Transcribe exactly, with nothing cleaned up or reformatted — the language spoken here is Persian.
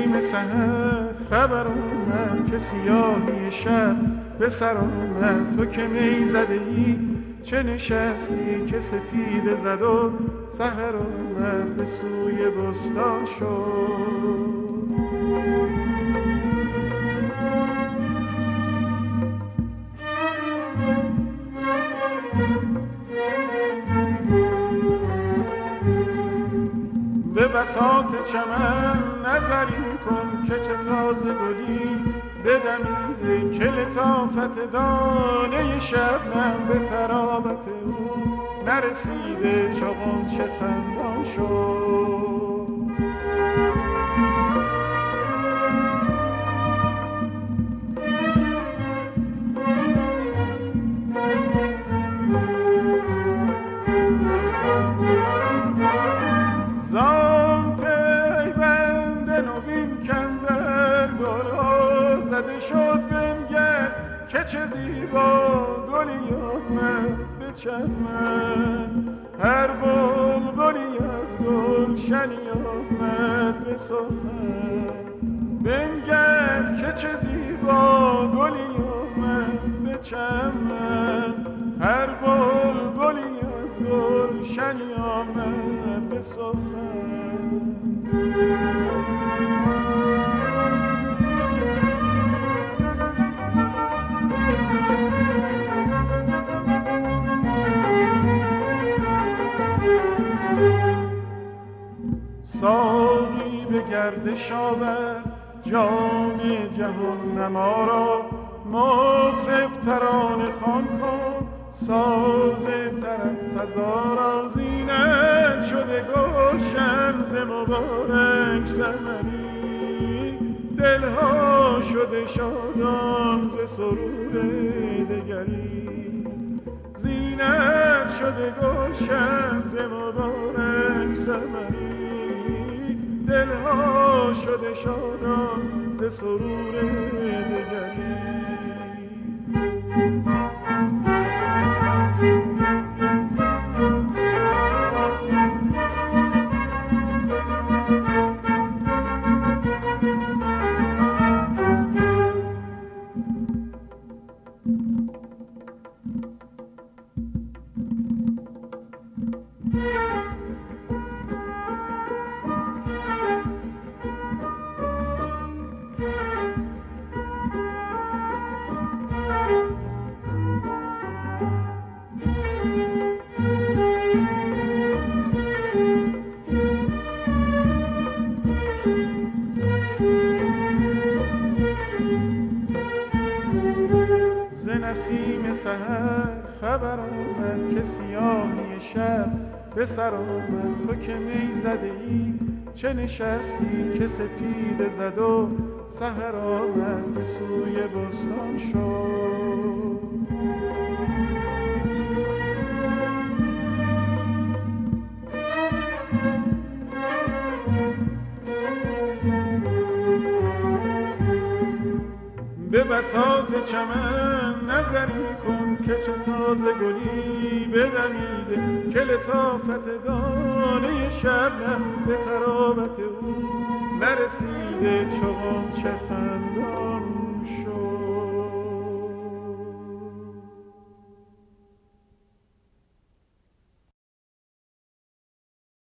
نسیم سحر خبر آمد که سیاهی شب به سر آمد. تو که می زده ای چه نشستی که سپیده زد و سحر آمد به سوی بستان شد. به بساط چمن نظری کن که چه تازه گلی بدمیده، که لطافت دانه شبنم به طراوت او نرسیده چو غنچه خندان شد. شد بنگر که چه زیبا گلی آمد به چمن، هر بلبلی از گلشنی آمد به سخن. بنگر که چه زیبا گلی آمد به چمن، هر بلبلی از گلشنی آمد به سخن. ساقی به گردش آور جام جهان نما را، مطرب ترانه خوان کن ساز طرب فزا را. زینت شده گلشن ز مبارک ثمری، دلها شده شادان ز سرور دگری. زینت شده گلشن ز مبارک ثمری، دلها شده شادان ز سرور دگری. نسیم سحر خبر آمد که سیاهی شب به سر آمد. تو که می زده ای چه نشستی که سپیده زد و سحر آمد به سوی بستان شد. به بساط چمن نظری کن که چه تازه گلی بدمیده، که لطافت دانه شبنم به طراوت او نرسیده چو غنچه خندان.